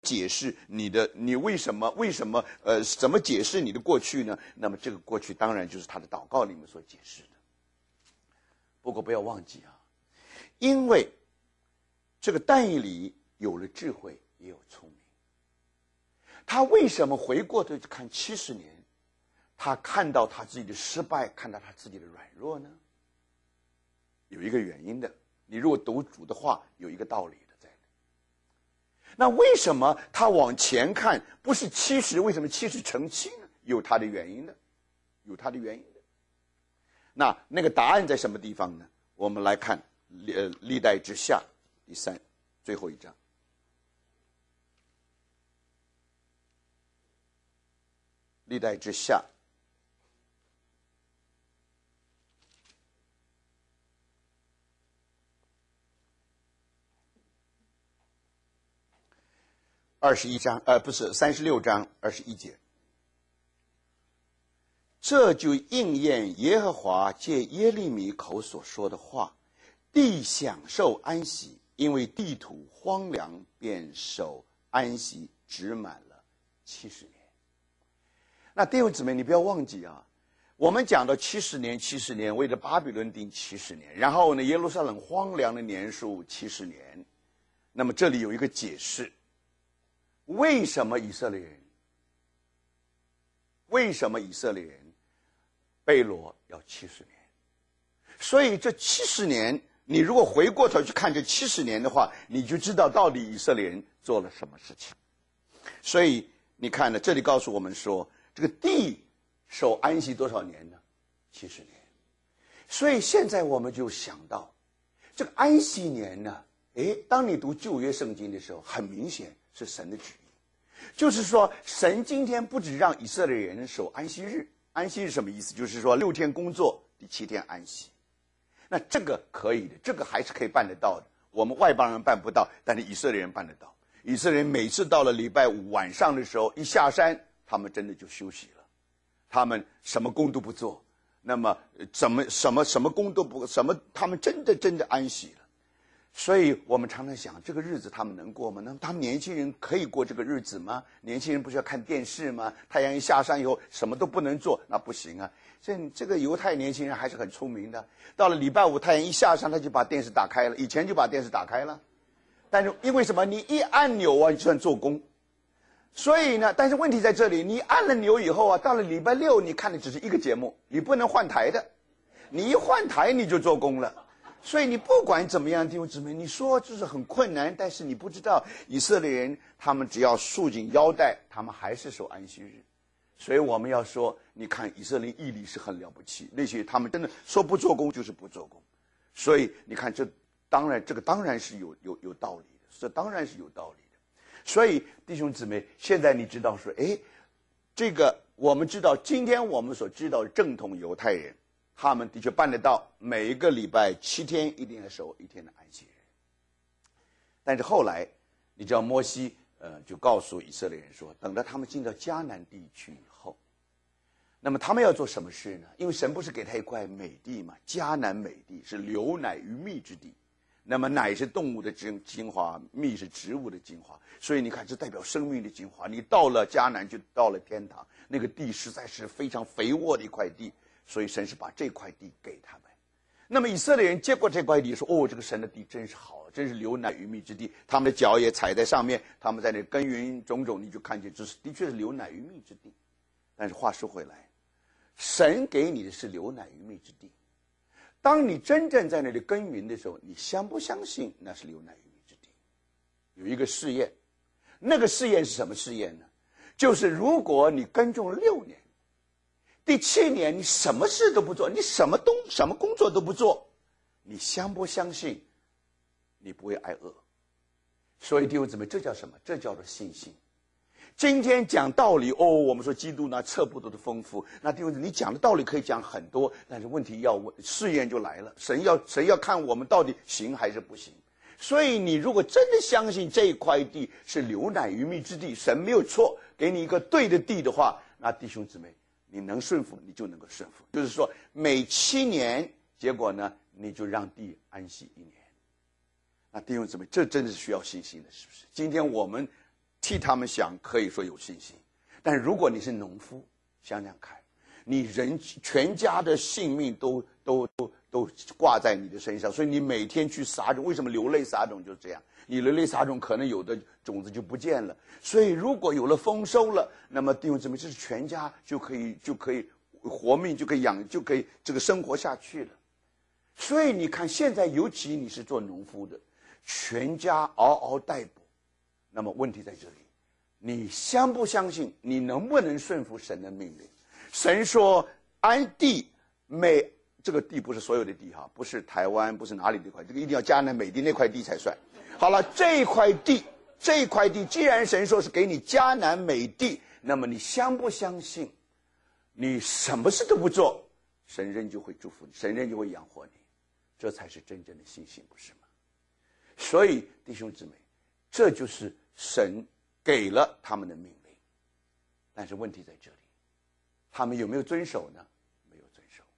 解释你为什么怎么解释你的过去呢？那么这个过去当然就是他的祷告里面所解释的。不过不要忘记啊，因为这个但以理有了智慧，也有聪明。他为什么回过头去看70年？他看到他自己的失败，看到他自己的软弱呢？有一个原因的。你如果读主的话，有一个道理的在里。那为什么他往前看不是70？为什么70乘7呢？有他的原因的，有他的原因的。那个答案在什么地方呢？我们来看历代之下第3最后一章。历代之下21章，不是36章21节。这就应验耶和华借耶利米口所说的话：地享受安息，因为地土荒凉，便守安息，直满了70年。那弟兄姊妹，你不要忘记啊，我们讲到70年，为了巴比伦定70年，然后呢，耶路撒冷荒凉的年数70年。那么这里有一个解释，为什么以色列人被掳要70年？所以这70年，你如果回过头去看这70年的话，你就知道到底以色列人做了什么事情。所以你看呢，这里告诉我们说，这个地守安息多少年呢？70年。所以现在我们就想到，这个安息年呢，当你读旧约圣经的时候，很明显是神的旨意。就是说，神今天不只让以色列人守安息日。安息日什么意思？就是说6天工作，第7天安息。那这个可以的，这个还是可以办得到的。我们外邦人办不到，但是以色列人办得到。以色列人每次到了礼拜5晚上的时候，一下山，他们真的就休息了，他们什么工都不做，那么什么工都不他们真的安息了。所以我们常常想，这个日子他们能过吗？那么他们年轻人可以过这个日子吗？年轻人不是要看电视吗？太阳一下山以后什么都不能做，那不行啊。这个犹太年轻人还是很聪明的，到了礼拜5太阳一下山，他就把电视打开了，以前就把电视打开了。但是因为什么？你一按钮啊，就算做工。所以呢，但是问题在这里，你按了钮以后啊，到了礼拜6你看的只是一个节目，你不能换台的，你一换台你就做工了。所以你不管怎么样，弟兄姊妹，你说就是很困难，但是你不知道以色列人他们只要束紧腰带，他们还是守安息日。所以我们要说，你看以色列毅力是很了不起，那些他们真的说不做工就是不做工。所以你看，这个当然是有道理的，这当然是有道理的。所以弟兄姊妹，现在你知道说，这个我们知道，今天我们所知道的正统犹太人，他们的确办得到，每一个礼拜7天一定要守1天的安息日。但是后来，你知道摩西就告诉以色列人说，等到他们进到迦南地区以后，那么他们要做什么事呢？因为神不是给他一块美地嘛，迦南美地是流奶与蜜之地，那么奶是动物的精华，蜜是植物的精华，所以你看，这代表生命的精华。你到了迦南就到了天堂，那个地实在是非常肥沃的一块地。所以神是把这块地给他们。那么以色列人接过这块地说，这个神的地真是好，真是流奶与蜜之地，他们的脚也踩在上面，他们在那耕耘种种，你就看见这是的确是流奶与蜜之地。但是话说回来，神给你的是流奶与蜜之地，当你真正在那里耕耘的时候，你相不相信那是流奶与蜜之地？有一个试验，那个试验是什么试验呢？就是如果你耕种6年，第7年你什么事都不做，你什么工作都不做，你相不相信你不会挨饿？所以弟兄姊妹，这叫什么？这叫做信心。今天讲道理我们说基督呢测不得的丰富，那弟兄姊妹，你讲的道理可以讲很多，但是问题试验就来了，神要看我们到底行还是不行。所以你如果真的相信这一块地是流奶与蜜之地，神没有错，给你一个对的地的话，那弟兄姊妹，你能顺服，你就能够顺服。就是说，每7年，结果呢，你就让地安息1年。那弟兄姊妹，这真的是需要信心的，是不是？今天我们替他们想，可以说有信心。但如果你是农夫，想想看，你全家的性命都挂在你的身上，所以你每天去撒种。为什么流泪撒种就是这样？你流泪撒种，可能有的种子就不见了。所以如果有了丰收了，那么弟兄姊妹，这是全家就可以活命，就可以这个生活下去了。所以你看，现在尤其你是做农夫的，全家嗷嗷待哺。那么问题在这里，你相不相信？你能不能顺服神的命令？神说安地美，这个地不是所有的地哈，不是台湾，不是哪里的块，这个一定要迦南美地那块地才算。好了，这一块地，既然神说是给你迦南美地，那么你相不相信？你什么事都不做，神仍旧会祝福你，神仍旧会养活你，这才是真正的信心，不是吗？所以弟兄姊妹，这就是神给了他们的命令，但是问题在这里，他们有没有遵守呢？没有遵守。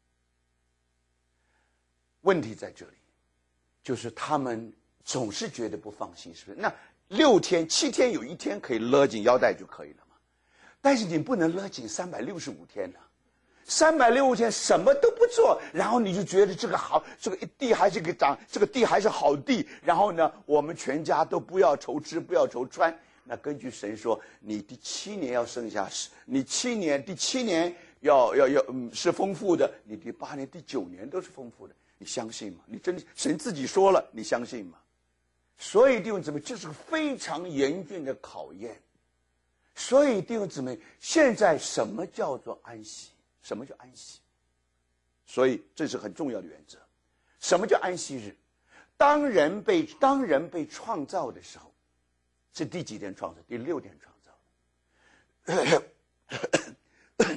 问题在这里，就是他们总是觉得不放心，是不是？那6天、7天有1天可以勒紧腰带就可以了嘛？但是你不能勒紧365天呢、365天什么都不做，然后你就觉得这个好，这个地还是个长，这个地还是好地，然后呢，我们全家都不要愁吃，不要愁穿。那根据神说，你第7年要剩下，你第7年要是丰富的，你第8年、第9年都是丰富的，你相信吗？你真神自己说了，你相信吗？所以弟兄姊妹，这是个非常严峻的考验。所以弟兄姊妹，现在什么叫做安息？什么叫安息？所以这是很重要的原则。什么叫安息日？当人被创造的时候，是第几天创造？第6天创造。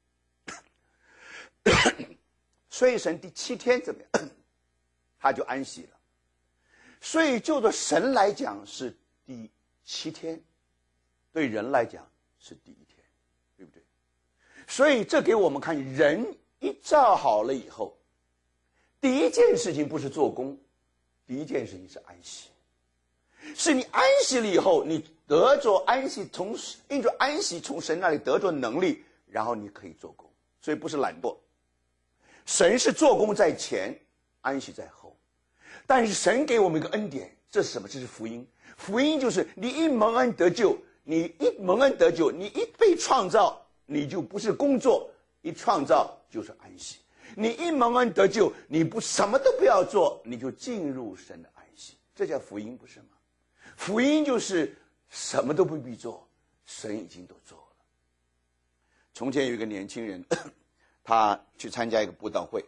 所以神第7天怎么样？他就安息了。所以就着神来讲是第7天，对人来讲是第1天，对不对？所以这给我们看，人一造好了以后，第一件事情不是做工，第一件事情是安息。是你安息了以后，你得着安息，因着安息从神那里得着能力，然后你可以做工。所以不是懒惰，神是做工在前，安息在后。但是神给我们一个恩典，这是什么？这是福音。福音就是你一蒙恩得救，你一被创造，你就不是工作，一创造就是安息。你一蒙恩得救，你什么都不要做，你就进入神的安息，这叫福音，不是吗？福音就是什么都不必做，神已经都做了。从前有一个年轻人，他去参加一个布道会，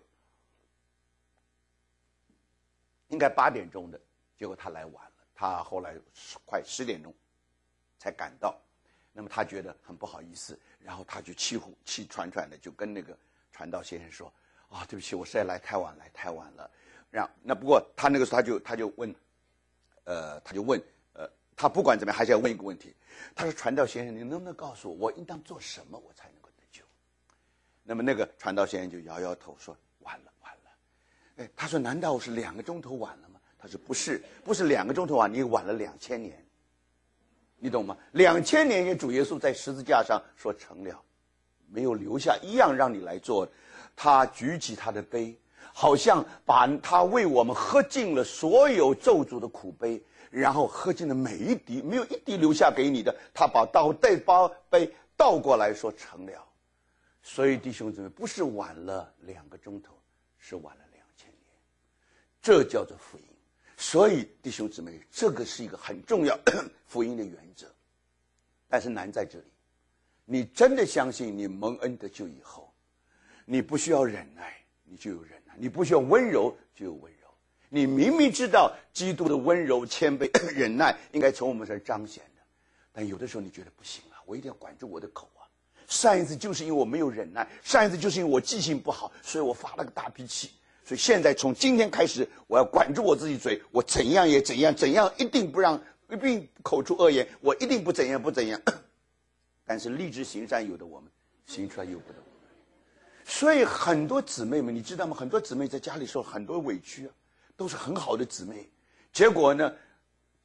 应该8点钟的，结果他来晚了，他后来快10点钟才赶到。那么他觉得很不好意思，然后他就气喘喘的就跟那个传道先生说：“啊、对不起，我实在来太晚了。”那不过他那个时候他就问，他不管怎么样还是要问一个问题。他说：“传道先生，你能不能告诉我应当做什么，我才能够得救？”那么那个传道先生就摇摇头说：“晚了。”哎，他说：“难道我是2个钟头晚了吗？”他说：“不是2个钟头晚，你晚了2000年。”你懂吗？2000年前主耶稣在十字架上说成了，没有留下一样让你来做。他举起他的杯，好像把他为我们喝尽了所有咒诅的苦杯，然后喝尽了每一滴，没有一滴留下给你的。他把杯倒过来说成了。所以弟兄姊妹，不是晚了2个钟头，是晚了2000年，这叫做福音。所以弟兄姊妹，这个是一个很重要福音的原则。但是难在这里，你真的相信你蒙恩得救以后，你不需要忍耐，你就有忍耐；你不需要温柔，就有温柔。你明明知道基督的温柔、谦卑、忍耐应该从我们这儿彰显的，但有的时候你觉得不行啊，我一定要管住我的口啊。上一次就是因为我没有忍耐，上一次就是因为我记性不好，所以我发了个大脾气。所以现在从今天开始，我要管住我自己嘴，我怎样也怎样，一定口出恶言，我一定不怎样。但是立志行善有的我们，行出来由不得我们。所以很多姊妹们，你知道吗？很多姊妹在家里受很多委屈啊，都是很好的姊妹，结果呢，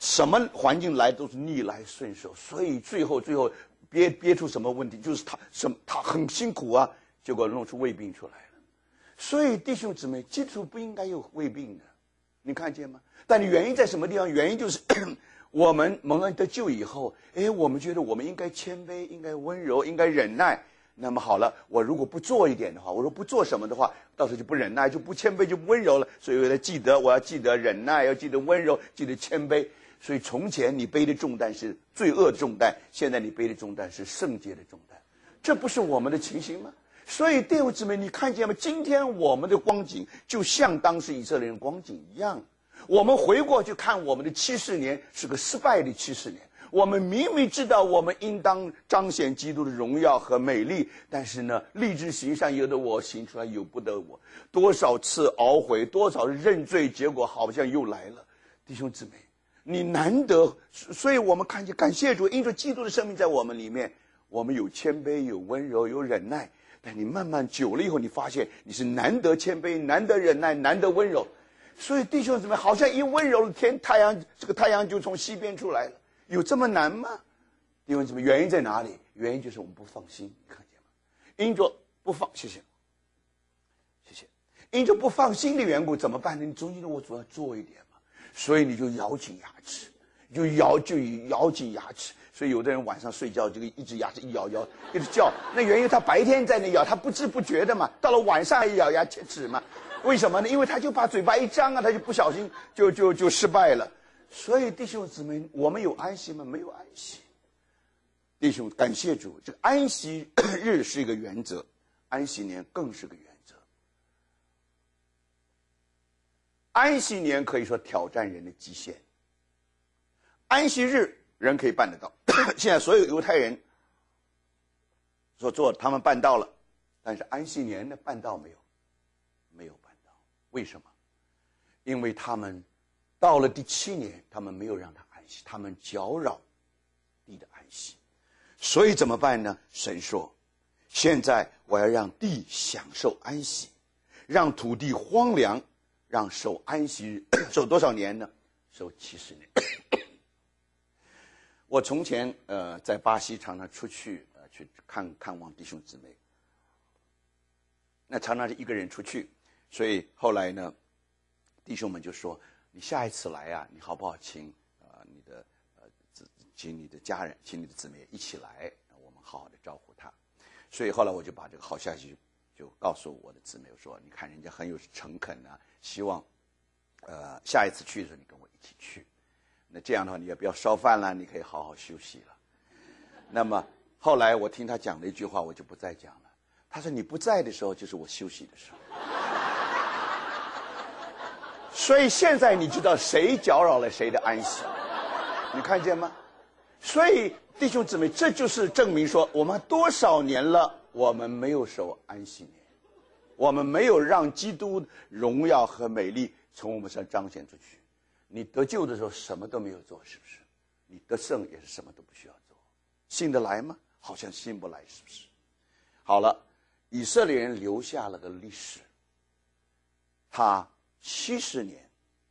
什么环境来都是逆来顺受，所以最后憋出什么问题，就是他很辛苦啊，结果弄出胃病出来了。所以弟兄姊妹，基督徒不应该有胃病的，你看见吗？但原因在什么地方？原因就是我们蒙恩得救以后，我们觉得我们应该谦卑，应该温柔，应该忍耐。那么好了，我如果不做一点的话，我说不做什么的话，到时候就不忍耐，就不谦卑，就不温柔了。所以我要记得忍耐，要记得温柔，记得谦卑。所以从前你背的重担是罪恶的重担，现在你背的重担是圣洁的重担，这不是我们的情形吗？所以弟兄姊妹，你看见吗？今天我们的光景就像当时以色列人光景一样。我们回过去看我们的70年是个失败的70年。我们明明知道我们应当彰显基督的荣耀和美丽，但是呢，立志行善由得我，行出来由不得我。多少次懊悔，多少认罪，结果好像又来了。弟兄姊妹，你难得，所以我们看见感谢主，因着基督的生命在我们里面，我们有谦卑，有温柔，有忍耐。但你慢慢久了以后，你发现你是难得谦卑，难得忍耐，难得温柔。所以弟兄姊妹，好像一温柔的太阳就从西边出来了，有这么难吗？弟兄姊妹，原因在哪里？原因就是我们不放心，你看见吗？因着不放，谢谢，因着不放心的缘故，怎么办呢？你总觉得我总要做一点嘛，所以你就咬紧牙齿，咬紧牙齿。所以有的人晚上睡觉，这个一只牙齿一咬，一直叫。那原因他白天在那咬，他不知不觉的嘛，到了晚上还咬牙切齿嘛。为什么呢？因为他就把嘴巴一张啊，他就不小心就失败了。所以弟兄姊妹，我们有安息吗？没有安息。弟兄，感谢主，这个安息日是一个原则，安息年更是个原则。安息年可以说挑战人的极限，安息日人可以办得到。现在所有犹太人所做，他们办到了，但是安息年呢，办到没有？没有办到。为什么？因为他们到了第7年，他们没有让他安息，他们搅扰地的安息。所以怎么办呢？神说，现在我要让地享受安息，让土地荒凉，让守安息日守多少年呢？守70年。我从前在巴西常常出去去看望弟兄姊妹，那常常是一个人出去，所以后来呢，弟兄们就说：“你下一次来啊，你好不好请请你的家人，请你的姊妹一起来，我们好好的招呼他。”所以后来我就把这个好消息就告诉我的姊妹，我说：“你看人家很有诚恳啊，希望下一次去的时候你跟我一起去。那这样的话，你也不要烧饭了，你可以好好休息了。”那么后来我听他讲了一句话，我就不再讲了。他说：“你不在的时候，就是我休息的时候。”所以现在你知道谁搅扰了谁的安息，你看见吗？所以弟兄姊妹，这就是证明说，我们多少年了，我们没有守安息年，我们没有让基督荣耀和美丽从我们身上彰显出去。你得救的时候什么都没有做，是不是？你得胜也是什么都不需要做，信得来吗？好像信不来，是不是？好了，以色列人留下了个历史，他70年，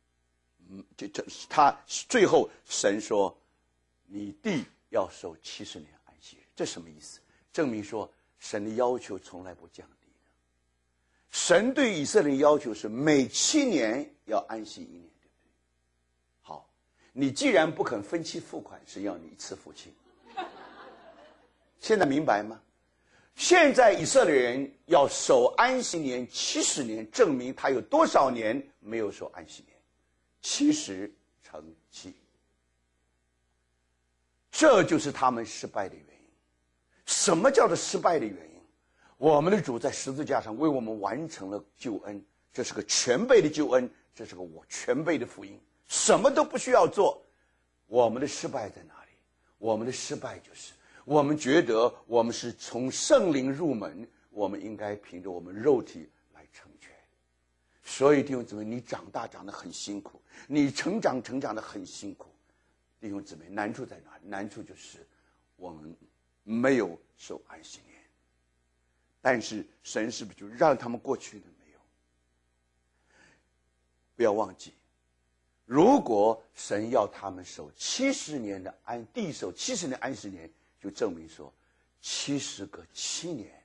他最后神说，你地要守70年安息日，这什么意思？证明说神的要求从来不降低的。神对以色列要求是每7年要安息1年，对不对？好，你既然不肯分期付款，是要你一次付清。现在明白吗？现在以色列人要守安息年70年，证明他有多少年没有守安息年？70乘7，这就是他们失败的原因。什么叫做失败的原因？我们的主在十字架上为我们完成了救恩，这是个全备的救恩，这是个全备的福音，什么都不需要做。我们的失败在哪里？我们的失败就是我们觉得我们是从圣灵入门，我们应该凭着我们肉体来成全。所以弟兄姊妹，你长得很辛苦，你成长得很辛苦。弟兄姊妹，难处在哪里？难处就是我们没有守安息年。但是神是不是就让他们过去呢？没有。不要忘记， 如果神要他们守70年的地守70年安息年，就证明说70个7年